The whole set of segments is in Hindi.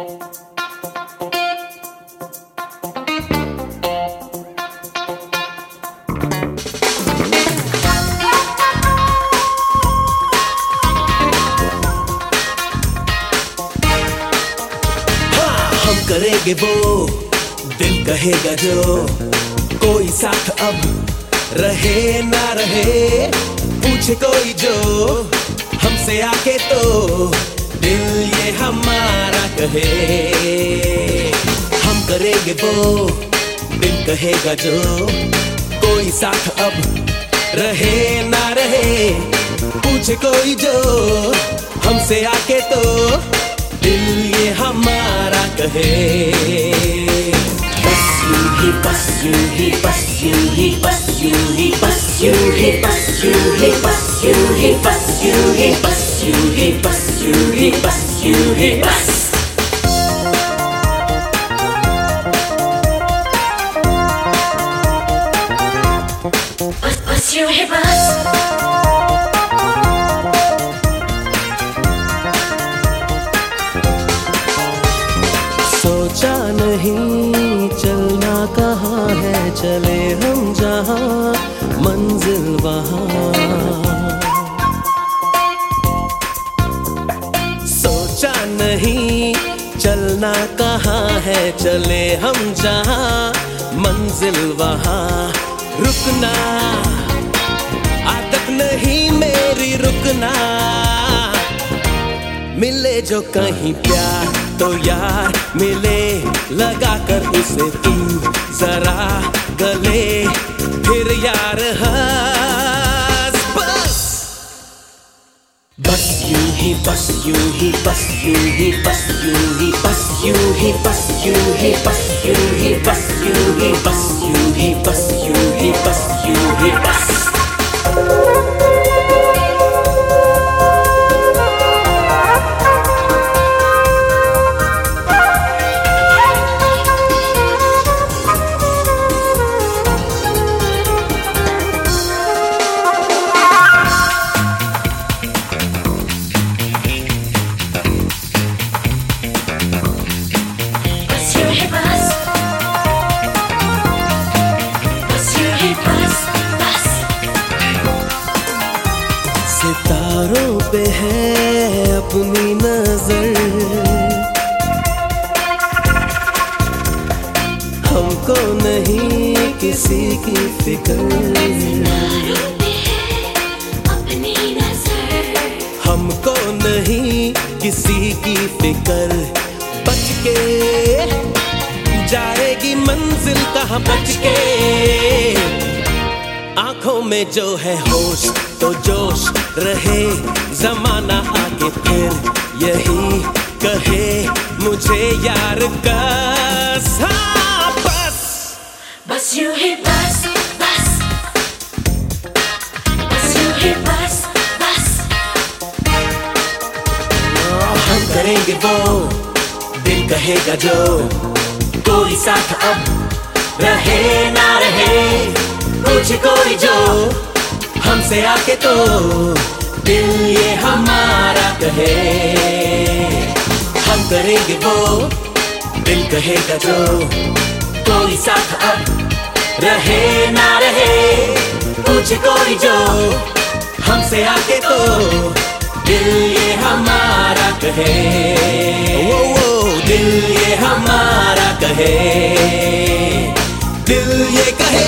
हम करेंगे वो दिल कहेगा जो, कोई साथ अब रहे ना रहे, पूछे कोई जो हमसे आके तो दिल ये हमारा कहे। हम करेंगे वो दिल कहेगा जो, कोई साथ अब रहे ना रहे, पूछे कोई जो हमसे आके तो दिल ये हमारा कहे। Bus you, he bus you, he bus you, he bus you, he bus you, he bus you, he bus you, he bus you, he bus you, he bus you, he bus you, he bus. Bus you, he bus. सोचा नहीं चलना कहाँ है, चले हम जहाँ मंजिल वहाँ। सोचा नहीं चलना कहाँ है, चले हम जहाँ मंजिल वहाँ। रुकना आदत नहीं मेरी रुकना, मिले जो कहीं प्यार तो यार मिले, लगा कर उसे तू जरा गले, फिर यार हंस बस। Bus you, he bus you, he bus you, he bus you, he bus you, he bus you, he bus you, he bus you, he bus you, he bus you, he bus you, he bus. सितारों पे है अपनी नजर, हमको नहीं किसी की फिक्र, हमको नहीं किसी की फिक्र। बच के जाएगी मंजिल कहाँ बच के, आंखों में जो है होश तो जोश रहे, जमाना आगे फिर यही कहे मुझे यार कस। हाँ बस Bus you, he bus, bus. Bus you, he bus, bus. हम करेंगे वो दिल कहेगा जो, कोई साथ अब रहे ना रहे, कुछ कोई जो हमसे आके तो दिल ये हमारा कहे। हम करेंगे वो दिल कहेगा जो, कोई साथ अब रहे ना रहे, कुछ कोई जो हमसे आके तो दिल ये हमारा कहे। वो दिल ये हमारा कहे, दिल ये कहे।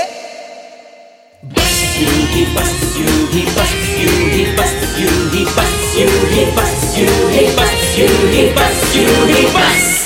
He bus you, he bus you, he bus you, he bus you, he bus you, he bus you, he bus you, he bus.